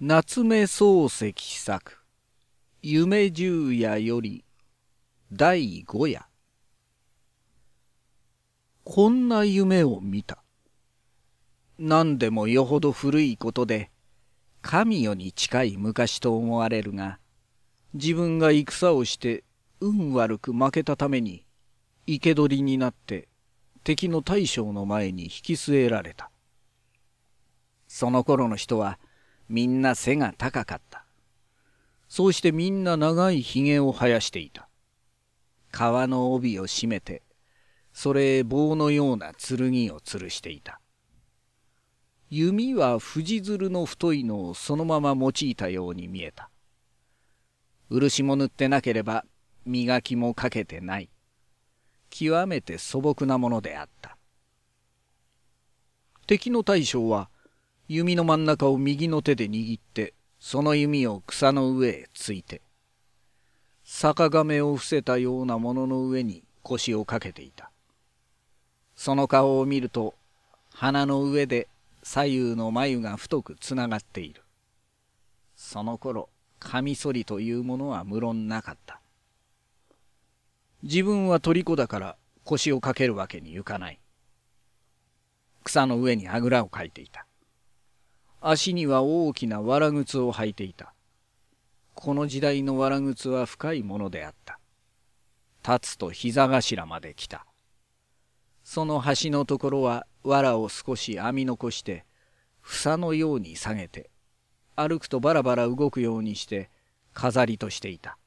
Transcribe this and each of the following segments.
夏目漱石作夢十夜より第五夜。こんな夢を見た。何でもよほど古いことで神代に近い昔と思われるが、自分が戦をして運悪く負けたために生け捕りになって敵の大将の前に引き据えられた。その頃の人はみんな背が高かった。そうしてみんな長いひげを生やしていた。皮の帯を締めて、それへ棒のような剣を吊るしていた。弓は藤蔓の太いのをそのまま用いたように見えた。漆も塗ってなければ磨きもかけてない。極めて素朴なものであった。敵の大将は弓の真ん中を右の手で握って、その弓を草の上へついて、逆亀を伏せたようなものの上に腰をかけていた。その顔を見ると、鼻の上で左右の眉が太くつながっている。その頃、カミソリというものは無論なかった。自分は虜だから腰をかけるわけにいかない。草の上にあぐらをかいていた。足には大きな藁靴を履いていた。この時代の藁靴は深いものであった。立つと膝頭まで来た。その端のところは藁を少し編み残して、房のように下げて、歩くとバラバラ動くようにして飾りとしていた。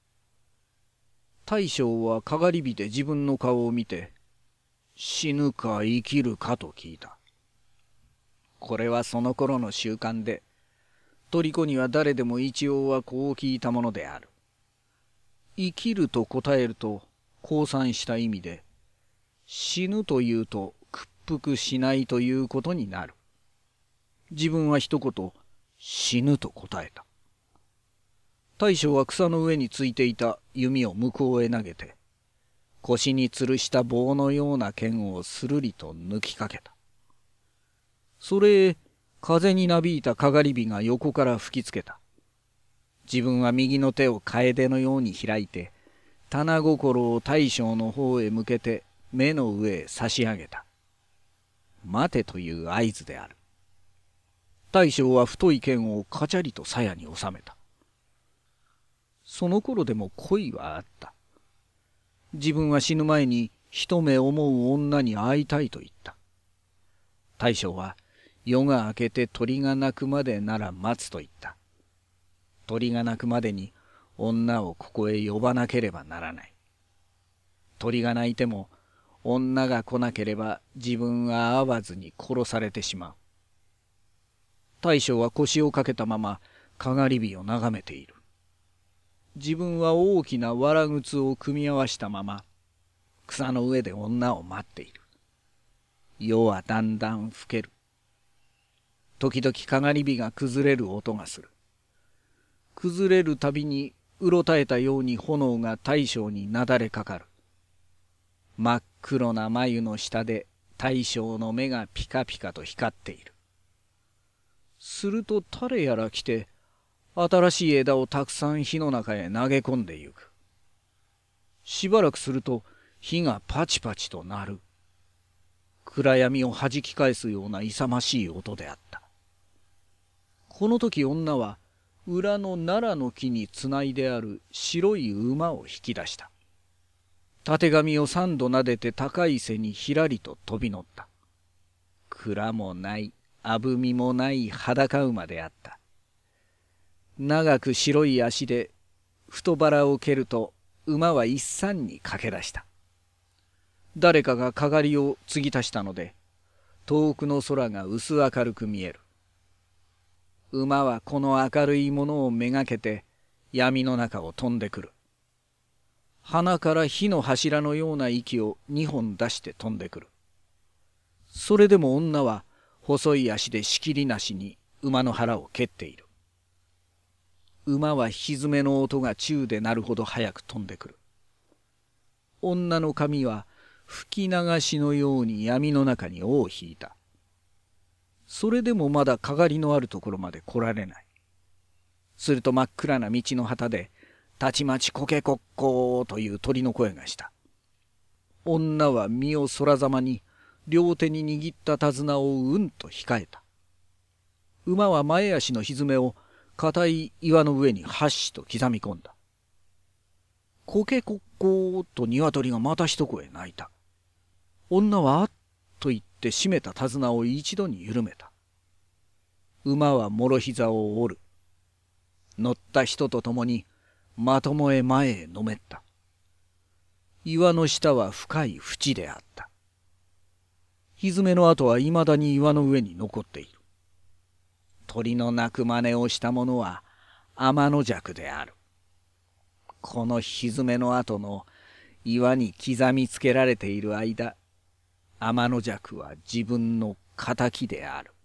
大将はかがり火で自分の顔を見て、死ぬか生きるかと聞いた。これはその頃の習慣で、虜には誰でも一応はこう聞いたものである。生きると答えると降参した意味で、死ぬというと屈服しないということになる。自分は一言、死ぬと答えた。大将は草の上についていた弓を向こうへ投げて、腰に吊るした棒のような剣をするりと抜きかけた。それへ風になびいたかがり火が横から吹きつけた。自分は右の手を楓のように開いて、棚心を大将の方へ向けて目の上へ差し上げた。待てという合図である。大将は太い剣をカチャリと鞘に収めた。その頃でも恋はあった。自分は死ぬ前に一目思う女に会いたいと言った。大将は夜が明けて鳥が鳴くまでなら待つと言った。鳥が鳴くまでに女をここへ呼ばなければならない。鳥が鳴いても女が来なければ自分は会わずに殺されてしまう。大将は腰をかけたままかがり火を眺めている。自分は大きな藁靴を組み合わしたまま草の上で女を待っている。夜はだんだん更ける。時々かがり火が崩れる音がする。崩れるたびにうろたえたように炎が大将になだれかかる。真っ黒な眉の下で大将の目がピカピカと光っている。すると誰やら来て新しい枝をたくさん火の中へ投げ込んでゆく。しばらくすると火がパチパチと鳴る。暗闇をはじき返すような勇ましい音であった。この時女は裏の奈良の木につないである白い馬を引き出した。たてがみを三度撫でて高い背にひらりと飛び乗った。鞍もないあぶみもない裸馬であった。長く白い足で太腹を蹴ると馬は一山に駆け出した。誰かがかがりを継ぎ足したので遠くの空が薄明るく見える。馬はこの明るいものをめがけて闇の中を飛んでくる。鼻から火の柱のような息を二本出して飛んでくる。それでも女は細い足でしきりなしに馬の腹を蹴っている。馬は蹄の音が宙で鳴るほど早く飛んでくる。女の髪は吹き流しのように闇の中に尾を引いた。それでもまだかがりのあるところまで来られない。 すると真っ暗な道の旗で、たちまちコケコッコーという鳥の声がした。女は身をそらざまに両手に握った手綱をうんと控えた。馬は前足のひずめを硬い岩の上にはっしと刻み込んだ。コケコッコーと鶏がまた一声鳴いた。女はあっと言って締めた手綱を一度に緩めた。馬はもろ膝を折る。乗った人と共にまともへ前へのめった。岩の下は深い淵であった。ひずめの跡はいまだに岩の上に残っている。鳥の鳴く真似をしたものは天の弱である。このひずめの跡の岩に刻みつけられている間、天の弱は自分の仇である。